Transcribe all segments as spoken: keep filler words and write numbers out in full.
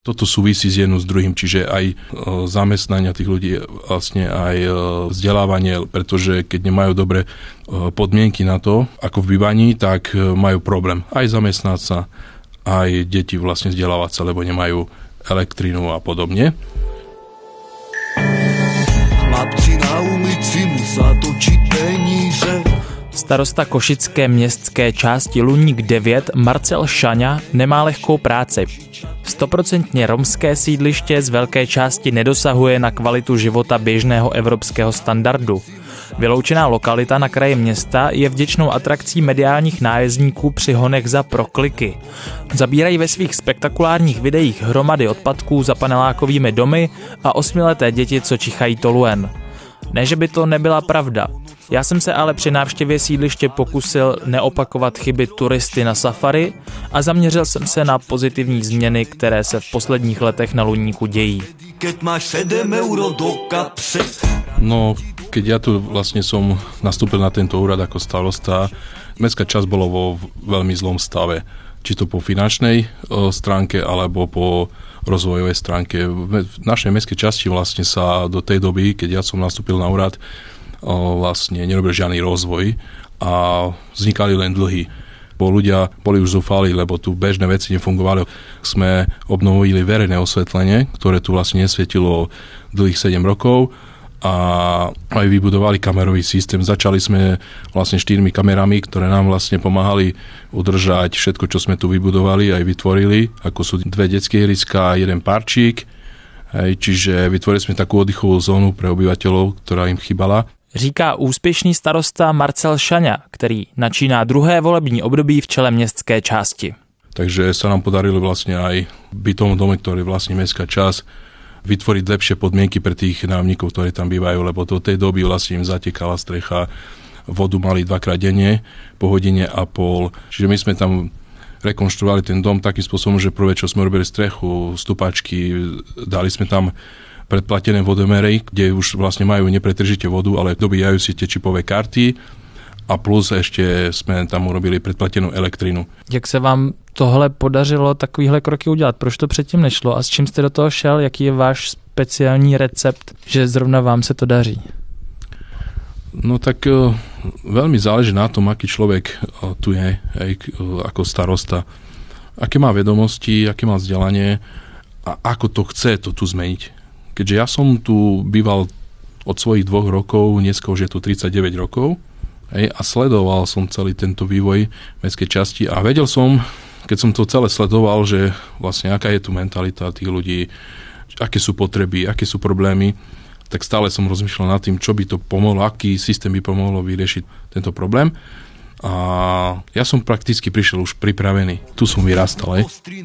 toto súvisí s jedným s druhým, čiže aj zamestnania tých ľudí, vlastne aj vzdelávanie, pretože keď nemajú dobré podmienky na to, ako v bývaní, tak majú problém aj zamestnať sa, aj deti vlastne vzdelávať sa, lebo nemajú elektrínu a podobne. Chlapci na ulici musia točiť peníze. Starosta košické městské části Luník devět Marcel Šaňa nemá lehkou práci. Stoprocentně romské sídliště z velké části nedosahuje na kvalitu života běžného evropského standardu. Vyloučená lokalita na kraji města je vděčnou atrakcí mediálních nájezdníků při honech za prokliky. Zabírají ve svých spektakulárních videích hromady odpadků za panelákovými domy a osmileté děti, co čichají toluen. Ne, že by to nebyla pravda. Já jsem se ale při návštěvě sídliště pokusil neopakovat chyby turisty na safari a zaměřil jsem se na pozitivní změny, které se v posledních letech na Luníku dějí. No, keď ja tu vlastne som nastúpil na tento úrad ako starosta, mestská časť bolo vo veľmi zlom stave. Či to po finančnej o, stránke, alebo po rozvojovej stránke. V našej mestskej časti vlastne sa do tej doby, keď ja som nastúpil na úrad, o, vlastne nerobil žiadny rozvoj a vznikali len dlhy. Bo ľudia boli už zúfali, lebo tu bežné veci nefungovali. Sme obnovili verejné osvetlenie, ktoré tu vlastne nesvietilo dlhých sedem rokov, a aj vybudovali kamerový systém. Začali sme vlastne štyrmi kamerami, ktoré nám vlastne pomáhali udržať všetko, čo sme tu vybudovali, aj vytvorili, ako sú dve detské ihriská a jeden parčík. Hej, čiže vytvorili sme takú oddychovú zónu pre obyvateľov, ktorá im chýbala. Říká úspěšný starosta Marcel Šaňa, který načíná druhé volební období v čele městské části. Takže sa nám podarilo vlastne aj bytom dome, ktorý vlastne mestská časť, vytvoriť lepšie podmienky pre tých nájomníkov, ktorí tam bývajú, lebo do tej doby vlastne im zatekala strecha, vodu mali dvakrát denne, po hodine a pol. Čiže my sme tam rekonštruovali ten dom takým spôsobom, že prvé, čo sme robili strechu, stupačky, dali sme tam predplatené vodomery, kde už vlastne majú nepretržite vodu, ale dobíjajú si tie čipové karty, a plus ešte sme tam urobili predplatenú elektrínu. Jak se vám tohle podařilo takovýhle kroky udělat? Proč to předtím nešlo a s čím jste do toho šel? Jaký je váš speciální recept, že zrovna vám se to daří? No tak uh, veľmi záleží na tom, aký človek uh, tu je, hej, uh, ako starosta. Aké má vedomosti, aké má vzdelanie a ako to chce to tu zmeniť. Keďže ja som tu býval od svojich dvoch rokov, dneska už je tu tridsaťdeväť rokov, hej, a sledoval som celý tento vývoj mestskej časti a vedel som, keď som to celé sledoval, že vlastne aká je tu mentalita tých ľudí, aké sú potreby, aké sú problémy, tak stále som rozmýšľal nad tým, čo by to pomohlo, aký systém by pomohlo vyriešiť tento problém. A ja som prakticky prišiel už pripravený. Tu som vyrastal, hej.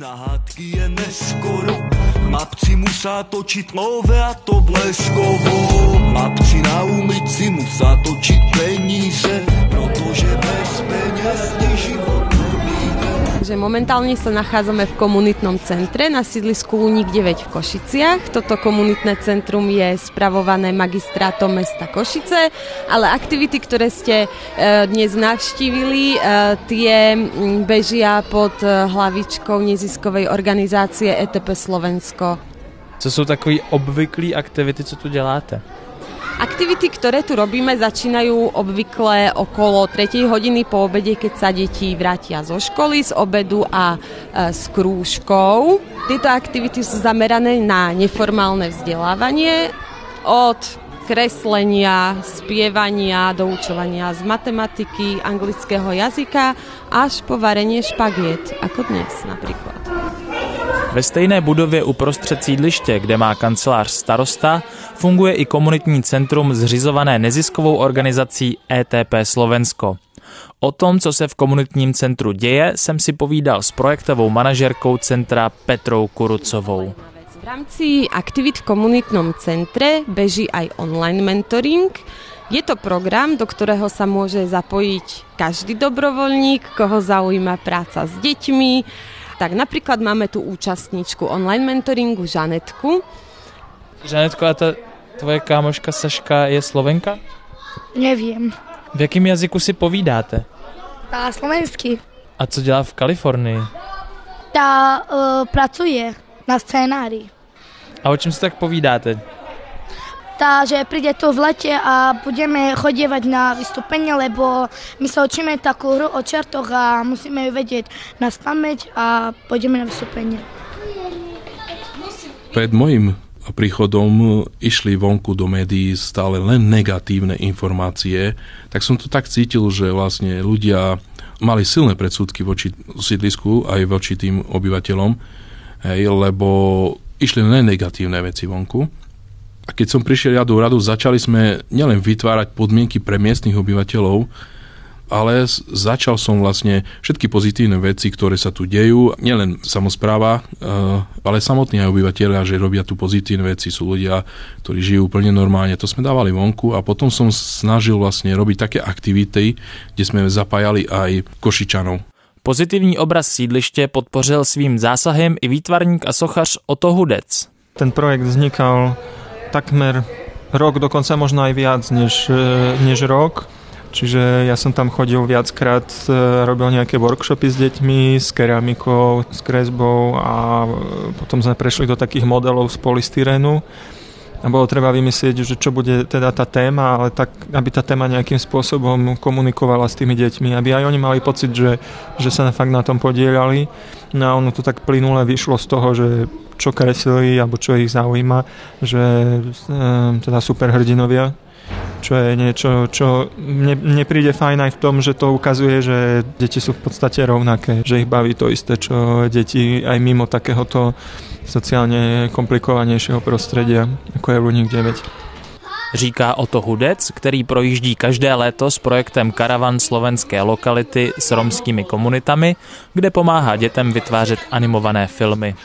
Chlapci musá točiť nové a to bleskovo. Chlapci na ulici musá točiť peníze, pretože bez peniaz život nevíde. Takže momentálne sa nachádzame v komunitnom centre na sídlisku Luník deväť v Košiciach. Toto komunitné centrum je spravované magistrátom mesta Košice, ale aktivity, ktoré ste dnes navštívili, tie bežia pod hlavičkou neziskovej organizácie é té pé Slovensko. Co sú takové obvyklé aktivity, co tu děláte? Aktivity, ktoré tu robíme, začínajú obvykle okolo tretej hodiny po obede, keď sa deti vrátia zo školy, z obedu a e, s krúžkou. Tieto aktivity sú zamerané na neformálne vzdelávanie od kreslenia, spievania, doučovania z matematiky, anglického jazyka až po varenie špagiet, ako dnes napríklad. Ve stejné budově uprostřed sídliště, kde má kancelář starosta, funguje i komunitní centrum zřizované neziskovou organizací é té pé Slovensko. O tom, co se v komunitním centru děje, jsem si povídal s projektovou manažerkou centra Petrou Kurucovou. V rámci aktivít v komunitnom centre beží aj online mentoring. Je to program, do ktorého sa môže zapojiť každý dobrovoľník, koho zaujíma práca s deťmi. Tak napríklad máme tu účastníčku online mentoringu Žanetku. Žanetko, a ta tvoje kámoška Saška je Slovenka? Neviem. V jakém jazyku si povídáte? Tá slovensky. A co dělá v Kalifornii? Tá uh, pracuje. na scénári. A o čem si tak povídáte? Takže príde to v lete a budeme chodievať na vystúpenie, lebo my sa učíme takú hru o čertoch a musíme ju vedieť na spamäť a pôjdeme na vystúpenie. Pred mojim príchodom išli vonku do médií stále len negatívne informácie, tak som to tak cítil, že vlastne ľudia mali silné predsudky voči sídlisku aj voči tým obyvateľom, hej, lebo išli len negatívne veci vonku. A keď som prišiel ja do úradu, začali sme nielen vytvárať podmienky pre miestnych obyvateľov, ale začal som vlastne všetky pozitívne veci, ktoré sa tu dejú, nielen samospráva, ale samotní aj obyvateľia, že robia tu pozitívne veci, sú ľudia, ktorí žijú úplne normálne. To sme dávali vonku a potom som snažil vlastne robiť také aktivity, kde sme zapájali aj Košičanov. Pozitivní obraz sídliště podpořil svým zásahem i výtvarník a sochař Otto Hudec. Ten projekt vznikal takmer rok, dokonca možno aj viac než, než rok. Čiže ja som tam chodil viackrát, robil nejaké workshopy s deťmi, s keramikou, s kresbou a potom sme prešli do takých modelov z polystyrénu. A bolo treba vymyslieť, že čo bude teda tá téma, ale tak, aby tá téma nejakým spôsobom komunikovala s tými deťmi, aby aj oni mali pocit, že, že sa fakt na tom podielali. No a ono to tak plynule vyšlo z toho, že čo kreslili, alebo čo ich zaujíma, že um, teda superhrdinovia, čo je niečo, čo mne, mne príde fajn aj v tom, že to ukazuje, že deti sú v podstate rovnaké, že ich baví to isté, čo deti aj mimo takéhoto sociálně komplikovanějšího prostředí, jako je Luník devět. Říká Otto Hudec, který projíždí každé léto s projektem Karavan slovenské lokality s romskými komunitami, kde pomáhá dětem vytvářet animované filmy.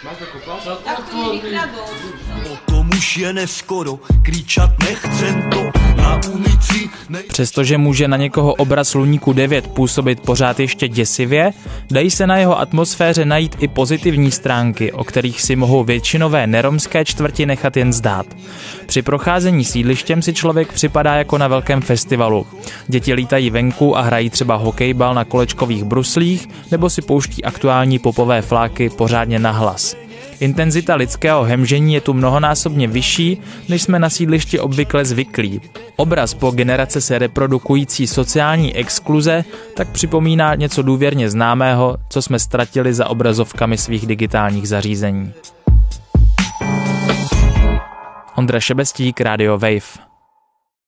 Už je neskoro, kričat nechcem to na ulici. Ne... Přestože může na někoho obraz Luníku devět působit pořád ještě děsivě, dají se na jeho atmosféře najít i pozitivní stránky, o kterých si mohou většinové neromské čtvrti nechat jen zdát. Při procházení sídlištěm si člověk připadá jako na velkém festivalu. Děti lítají venku a hrají třeba hokejbal na kolečkových bruslích nebo si pouští aktuální popové fláky pořádně na hlas. Intenzita lidského hemžení je tu mnohonásobně vyšší, než jsme na sídlišti obvykle zvyklí. Obraz po generace se reprodukující sociální exkluze tak připomíná něco důvěrně známého, co jsme ztratili za obrazovkami svých digitálních zařízení. Ondra Šebestík, Radio Wave.